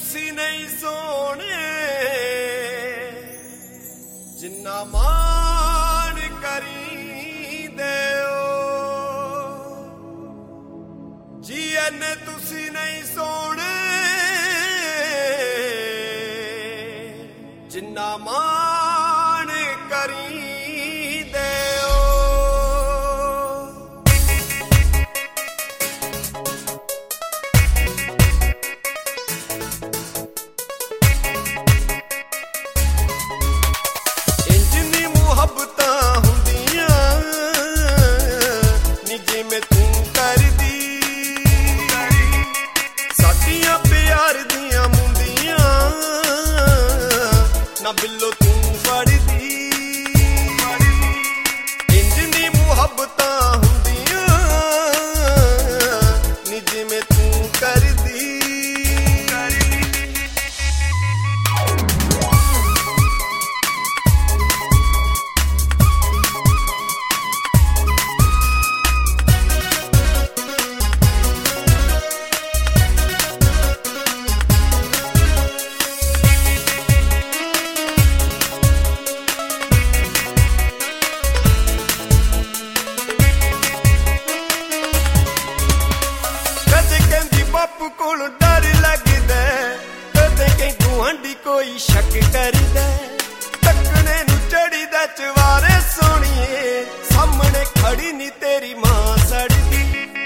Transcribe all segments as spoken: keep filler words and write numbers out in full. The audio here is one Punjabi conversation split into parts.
ਤੁਸੀਂ ਨਹੀਂ ਸੋਹਣੇ ਜਿੰਨਾ ਮਾਣ ਕਰੀਂਦੇ ਹੋ ਜੀ ਐਨੇ ਤੁਸੀਂ ਨਹੀਂ ਸੋਹਣੇ ਜਿੰਨਾ ਮਾਣ ਕਰੀਂਦੇ ਹੋ। ਇੰਜਨੀ ਮੁਹੱਬਤਾਂ ਹੁੰਦੀਆਂ ਨੀ ਜਿਵੇਂ ਤੂੰ ਕਰਦੀ ਸਾਡੀਆਂ ਪਿਆਰ ਦੀਆਂ ਮੁੰਦੀਆਂ ਨਾ ਬਿੱਲੋ ਤੂੰ ਫੜਦੀ ਇੰਜਨੀ ਮੁਹੱਬਤਾਂ ਹੁੰਦੀਆਂ ਨੀ ਜਿਵੇਂ ਤੂੰ ਕਰਦੀ ਬਾਪੂ ਕੋਲ ਡਰ ਲੱਗਦਾ ਕਦੇ ਕਈ ਗੁਆਂਢੀ ਕੋਈ ਸ਼ੱਕ ਕਰਦਾ ਟੱਕਣੇ ਨੂੰ ਚੜੀਦਾ ਚਵਾਰੇ ਸੋਹਣੀਏ ਸਾਹਮਣੇ ਖੜੀ ਨੀ ਤੇਰੀ ਮਾਂ ਸੜਦੀ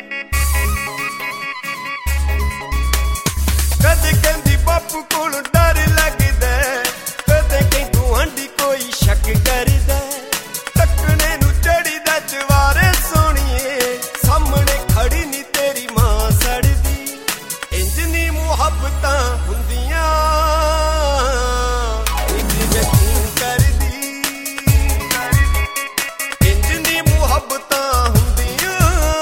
ਕਦੇ ਕਹਿੰਦੀ ਬਾਪੂ ਕੋਲ ਡਰ ਲੱਗਦਾ ਕਦੇ ਕਈ ਗੁਆਂਢੀ ਕੋਈ ਸ਼ੱਕ ਕਰਦਾ ਟੱਕਣੇ ਨੂੰ ਚੜੀਦਾ ਚਵਾਰੇ ਸੋਹਣੀਏ ਸਾਹਮਣੇ ਖੜੀ ਨੀ ਤੇਰੀ ਮਾਂ ਸੜਦੀ ਇੰਜਨੀ ਮੁਹੱਬਤਾਂ ਹੁੰਦੀਆਂ ਜਿਵੇਂ ਤੂੰ ਕਰਦੀ ਇੰਜਨੀ ਮੁਹੱਬਤਾਂ ਹੁੰਦੀਆਂ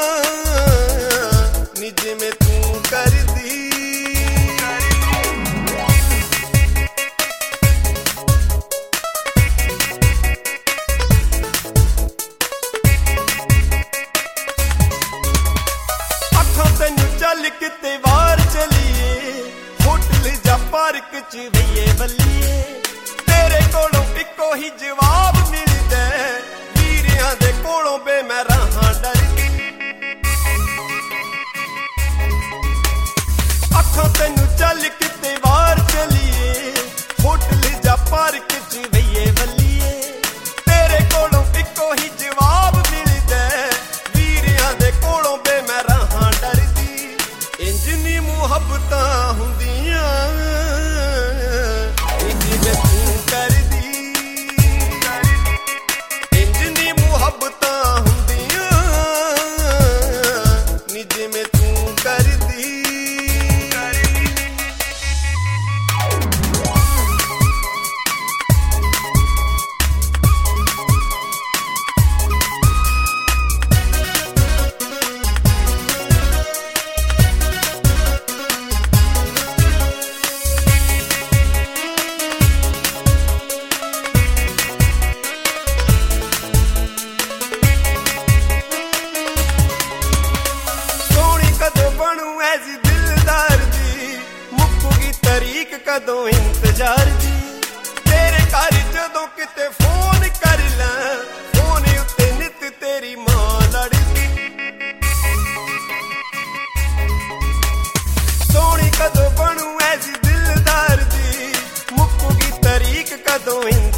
ਨੀ ਜਿਵੇਂ ਤੂੰ ਕਰਦੀ ਅੱਖਾਂ ਤੈਨੂੰ ਚੱਲ ਕਿਤੇ ਵਾਰ ਚਲੀਏ ਹੋਟਲ ਜਾਂ ਪਾਰਕ ਚ ਵਈਏ ਬੱਲੀਏ ਤੇਰੇ ਕੋਲੋਂ ਇੱਕੋ ਹੀ ਜਵਾਬ ਮਿਲਦਾ ਵੀਰਿਆਂ ਦੇ ਕੋਲੋਂ ਬੇ ਮੈਂ ਰਹਾਂ ਡਰਦੀ ਅੱਖਾਂ ਤੈਨੂੰ ਚੱਲ ਕਿਤੇ ਵਾਰ ਚਲੀਏ ਹੋਟਲ ਜਾਂ ਪਾਰਕ ਚ ਵਈਏ ਬੱਲੀਏ ਤੇਰੇ ਕੋਲੋਂ ਇੱਕੋ ਹੀ ਜਵਾਬ ਮਿਲਦਾ ਵੀਰਿਆਂ ਦੇ ਕੋਲੋਂ ਬੇ ਮੈਂ ਰਹਾਂ ਡਰਦੀ ਇੰਜਨੀ ਮੁਹੱਬਤਾਂ ਹੁੰਦੀਆਂ ਜਿਵੇਂ ਤੂੰ ਕਰਦੀ ਇੰਜਨੀ ਮੁਹੱਬਤਾਂ ਹੁੰਦੀਆਂ ਨੀ ਜਿਵੇਂ ਤੂੰ ਕਰਦੀ ਦਿਲਦਾਰ ਦੀ ਮੁੱਕੂਗੀ ਤਰੀਕ ਕਦੋਂ ਇੰਤਜ਼ਾਰ ਦੀ ਤੇਰੇ ਘਰ ਜਦੋਂ ਕਿਤੇ ਫੋਨ ਕਰ ਲਾਂ ਫੋਨ ਉੱਤੇ ਨਿੱਤ ਤੇਰੀ ਮਾਂ ਲੜਦੀ ਸੋਹਣੀ ਕਦੋਂ ਬਣੂ ਐਸੀ ਦਿਲਦਾਰ ਦੀ ਮੁੱਕੂਗੀ ਤਰੀਕ ਕਦੋਂ